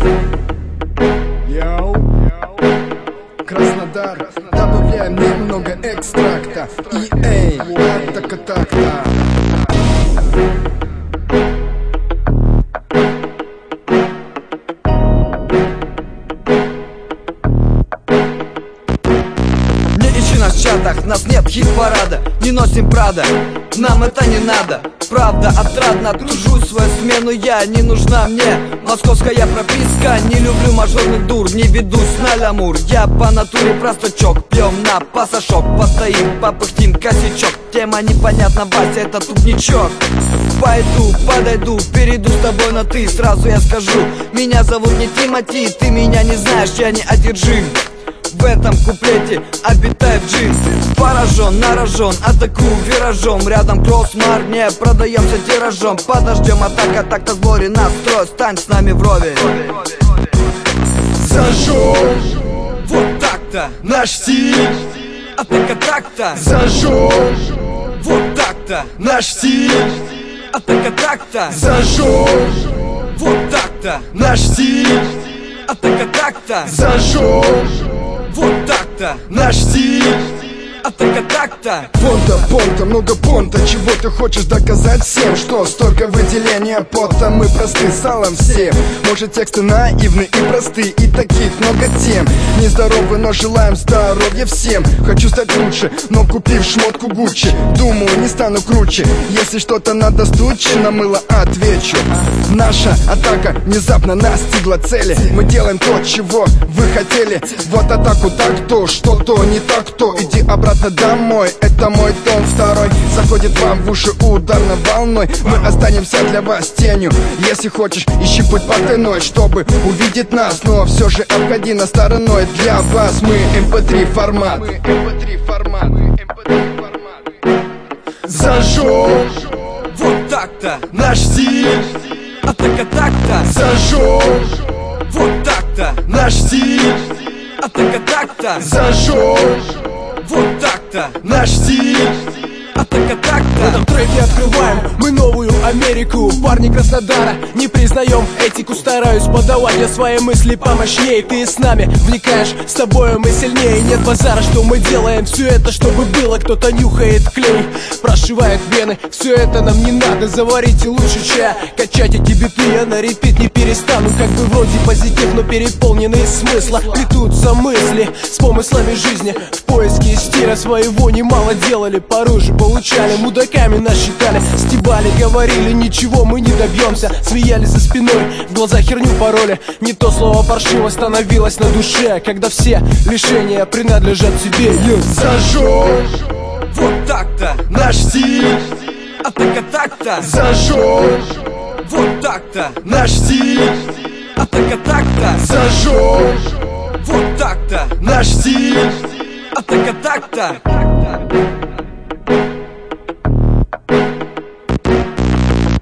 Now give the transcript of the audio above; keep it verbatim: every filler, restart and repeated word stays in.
Йоу, Краснодар, добавляем немного экстракта. И эй, так-то, так-то. Нас в чатах, нас нет хит-парада, не носим Прада, нам это не надо. Правда, отрадно, тружусь свою смену я, не нужна мне московская прописка. Не люблю мажорных дур, не ведусь на лямур. Я по натуре простачок, пьем на пасашок. Постоим, попыхтим, косячок. Тема непонятна, Вася, это тупничок. Пойду, подойду, перейду с тобой на ты. Сразу я скажу, меня зовут не Тимати. Ты меня не знаешь, я не одержим. В этом куплете обитает джин. Поражен, нарожен, атакую виражом. Рядом кроссмар, не продаемся тиражом. Подождем, атака, так-то сборе настрой. Стань с нами вровень. Зажжем, вот так-то наш стиль. Атака так-то. Зажжем, вот так-то наш стиль. Атака так-то. Зажжем, вот так-то наш стиль. Атака так-то. Зажжем, вот так-то наш стиль. Атака так-то. Понта, понта, много понта. Чего ты хочешь доказать всем? Что столько выделения пота? Мы просты салом всем. Может, тексты наивны и просты, и таких много тем. Нездоровы, но желаем здоровья всем. Хочу стать лучше, но купив шмотку Гуччи, думаю, не стану круче. Если что-то надо стучи, на мыло отвечу. Наша атака внезапно настигла цели. Мы делаем то, чего вы хотели. Вот атаку так, то что-то не так, то иди обратно домой, это мой тон второй. Заходит вам в уши ударной волной. Мы останемся для вас тенью. Если хочешь, ищи путь потайной, чтобы увидеть нас. Но все же обходи нас стороной. Для вас мы эм пэ три формат. Зажжем, вот так-то наш стиль. Атака так-то. Зажжем, вот так-то наш стиль. Атака так-то. Зажжем, вот так-то наш стиль. Атака так-то. В этом треке открываем мы новую Америку. Парни Краснодара, не признаем этику. Стараюсь подавать я свои мысли помощнее. Ты с нами вникаешь, с тобой мы сильнее. Нет базара, что мы делаем все это, чтобы было. Кто-то нюхает клей, прошивает вены. Все это нам не надо, заварите лучше чая. Качать эти биты я на репит не перестану. Как бы вроде позитив, но переполненный смысла. Плетутся мысли с помыслами жизни. В поиске стиля своего немало делали. Порой же получали, мудаками нас считали. Стебали, говорили, ничего мы не добьемся. Смеялись за спиной, в глаза херню пороли. Не то слово паршиво становилось на душе, когда все лишения принадлежат тебе. зажжем, вот так-то наш стиль. Атака так-то. Зажжем, вот так-то наш стиль. Атака так-то. Зажжем, вот так-то наш стиль. Атака так-то.